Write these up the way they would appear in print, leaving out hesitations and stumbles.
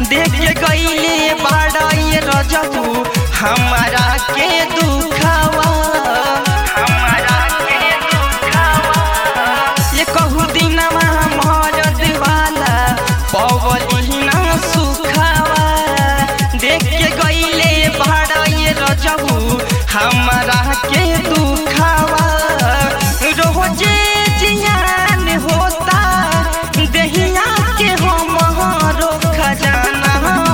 देख के गईले बड़ा ये रजबू हमारा के दुखावा ये कहू दिनवा मरद वाला पवली ना सुखावा देख के गईले बड़ा ये रजबू हमारा के दुखावा रोजे जियान होता दहिया के हमारो खजाना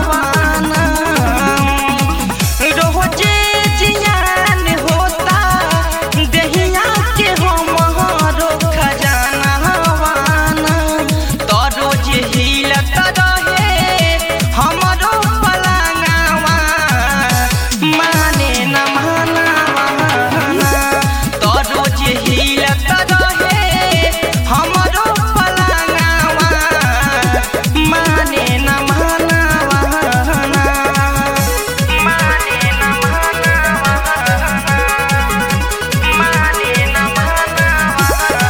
रोजे जियान होता दहिया के हमारो खजाना तो रोज हिलत रहे हमारो पलंगवा माने न मानवा तो रोज हिलत रहे हमारो पलंगवा माने न मानवा माने न मानवा माने न मानवा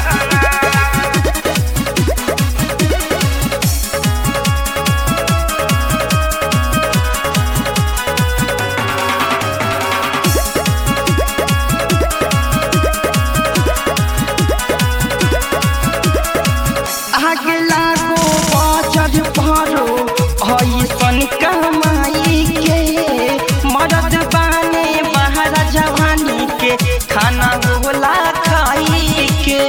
आगे लागो बजर भरो ऐसन कमाई के मरद बाने बाहर जवानी के खाना होला खाई के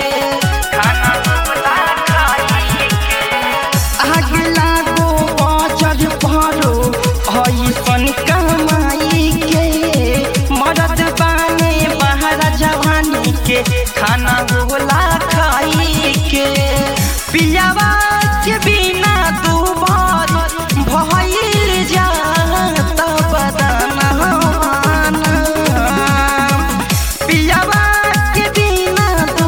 आगे लागो बजर भरो ऐसन कमाई के मरद बाने बाहर जवानी के खाना होला खाई के पियावा के बिना तू भइल जाता बदनवा पियावा के बिना तू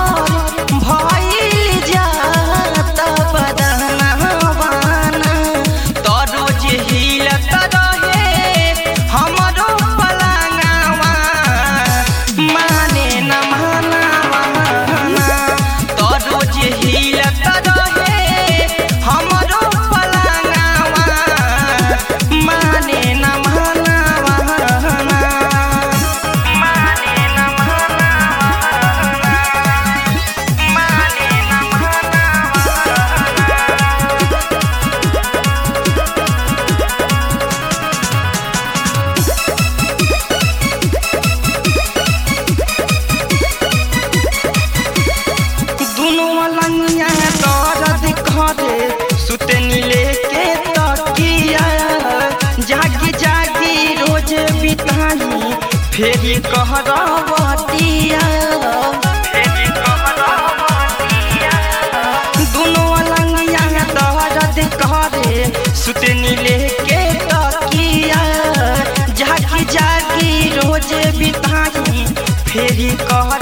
भइल जाता बदनवा तो रोज हिलत रहे हमरो पलंगवा माने न मानवा तो रोज हिलत रहे हमरो पलंगवा माने न मानवा माने न मानवा माने न मानवा दुनों अलंगिया दर्द करे सुते नीले के तकिया जागी जागी रोज बिताई फेरी कहरवतिया दुनों अलंगिया दर्द करे सुते नीले के तकिया जागी जागी रोज बिताई फेरी कह